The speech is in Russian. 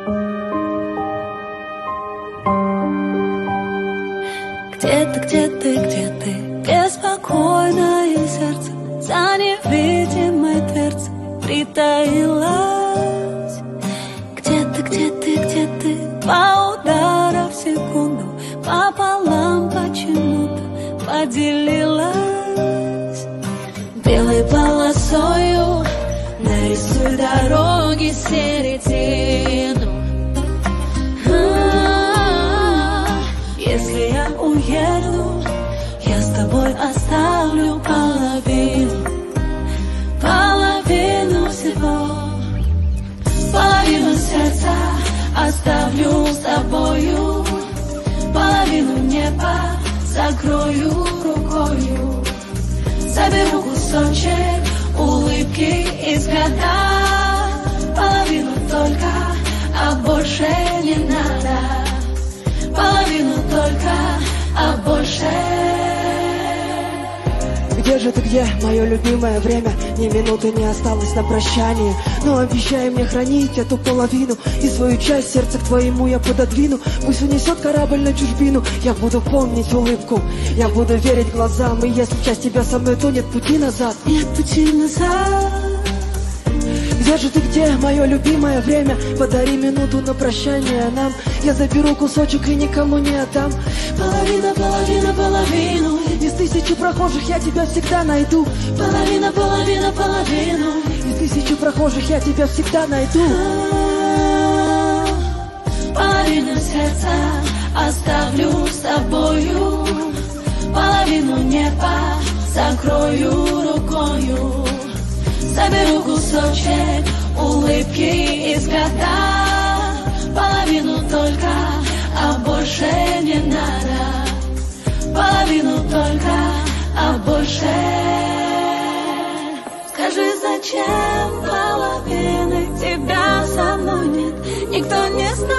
Где ты, беспокойное сердце за невидимой дверцей притаилась? Где ты, по удару в секунду пополам почему-то поделилась? Белой полосою нарисуй дороги середину. Если я уеду, я с тобой оставлю половину всего. Половину сердца оставлю с тобою, половину неба закрою рукою. Соберу кусочек улыбки и взгляда, половину только, а больше не надо. Половину только, а больше. Где же ты, где, мое любимое время? Ни минуты не осталось на прощание, но обещай мне хранить эту половину, и свою часть сердца к твоему я пододвину. Пусть унесет корабль на чужбину, я буду помнить улыбку, я буду верить глазам, и если часть тебя со мной, то нет пути назад. Нет пути назад. Где же ты, где, мое любимое время? Подари минуту на прощание нам. Я заберу кусочек и никому не отдам. Половину. Из тысячи прохожих я тебя всегда найду. Половину. Из тысячи прохожих я тебя всегда найду. Половину сердца оставлю с тобою, половину неба закрою рукою. Соберу кусочек улыбки и взгляда, половину только, а больше не надо. Половину только, а больше. Скажи, зачем половины тебя со мной нет? Никто не знает.